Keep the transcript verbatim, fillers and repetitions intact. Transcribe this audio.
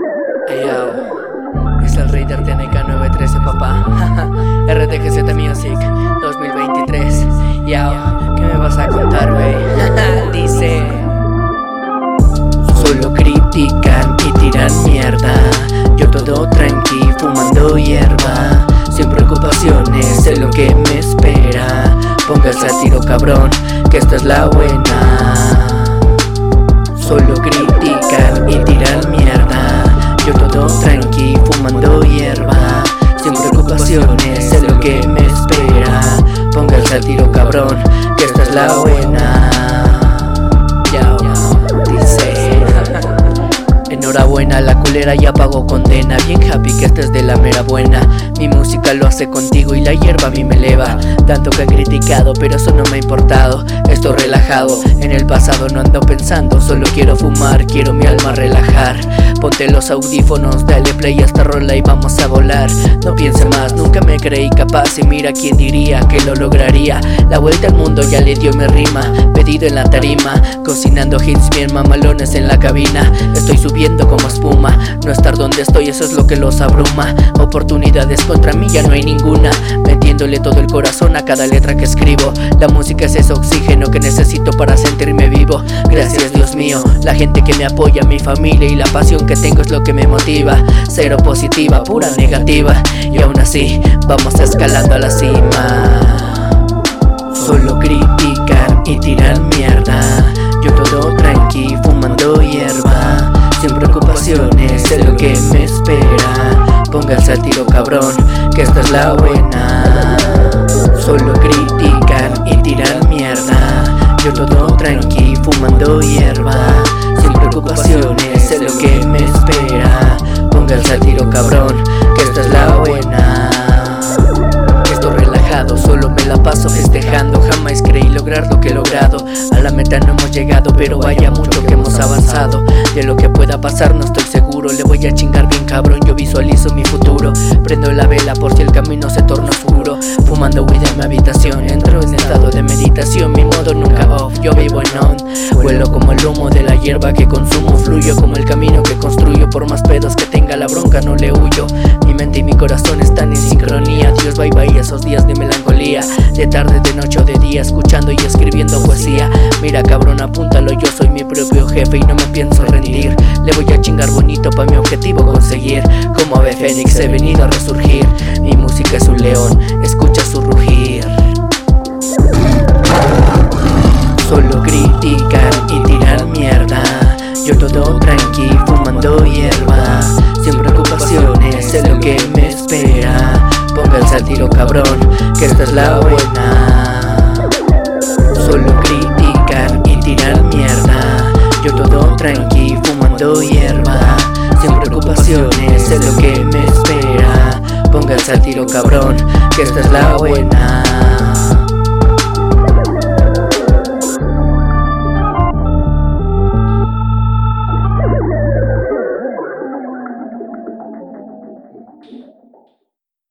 Hey, yo, es el rey de Artenica nueve trece, papá. R T G Z Music dos mil veintitrés. Yo, ¿qué me vas a contar, wey? Dice: solo critican y tiran mierda. Yo todo tranqui, fumando hierba, sin preocupaciones, sé lo que me espera. Póngase a tiro, cabrón, que esta es la buena. Solo critican y tiran mierda. Yo todo tranqui, fumando hierba, sin preocupaciones, sé lo que me espera. Póngase a tiro, cabrón, que esta es la buena. Ya, dice: enhorabuena, la culera ya pagó condena. Bien happy que esta es de la mera buena. Mi música lo hace contigo y la hierba a mí me eleva. Tanto que han criticado, pero eso no me ha importado. Estoy relajado, en el pasado no ando pensando. Solo quiero fumar, quiero mi alma relajar. Ponte los audífonos, dale play a esta rola y vamos a volar. No piense más, nunca me creí capaz. Y mira quién diría que lo lograría. La vuelta al mundo ya le dio mi rima. Pedido en la tarima, cocinando hits bien mamalones en la cabina. Estoy subiendo como espuma, no estar donde estoy, eso es lo que los abruma. Oportunidades contra mí ya no hay ninguna, metiéndole todo el corazón a cada letra que escribo. La música es ese oxígeno que necesito para sentirme vivo. Gracias, Dios mío, la gente que me apoya, mi familia y la pasión que tengo es lo que me motiva. Cero positiva, pura negativa, y aún así vamos escalando a la cima. Solo critican y tiran mierda. Yo todo tranqui, fumando hierba, sin preocupaciones, sé lo que me espera. Póngase al tiro, cabrón, que esta es la buena. Solo critican y tiran mierda. Yo todo tranqui, fumando hierba, sin preocupaciones, sé lo que me espera. Póngase al tiro, cabrón, que esta es la buena. Estoy relajado, solo me la paso festejando. Jamás creí lograr lo que he logrado. A la meta no hemos llegado, pero vaya mucho que hemos avanzado. De lo que pueda pasar no estoy seguro. Le voy a chingar bien cabrón, yo visualizo mi futuro. Prendo la vela por si el camino se torna oscuro. Fumando weed en mi habitación, entro en estado de meditación. Mi modo nunca off, yo vivo en on. Vuelo como el humo de la hierba que consumo. Fluyo como el camino que construyo. Por más pedos que tenga la bronca no le huyo. Mi mente y mi corazón están en sincronía. Dios bye bye esos días de melancolía. De tarde, de noche o de día, escuchando y escribiendo poesía. Mira cabrón, apúntalo, yo soy mi propio jefe y no me pienso rendir. Le voy a chingar bonito pa' mi objetivo conseguir. Como ave fénix he venido a resurgir. Mi música es un león, escucha su rugir. Solo critican y tiran mierda. Yo todo tranqui, fumando hierba, sin preocupaciones, sé lo que me espera. Pónganse al tiro, cabrón, que esta es la buena. Solo critican y tiran mierda. Yo todo tranqui, fumando hierba, sin preocupaciones, sé lo que me espera. Pónganse al tiro, cabrón, que esta es la buena.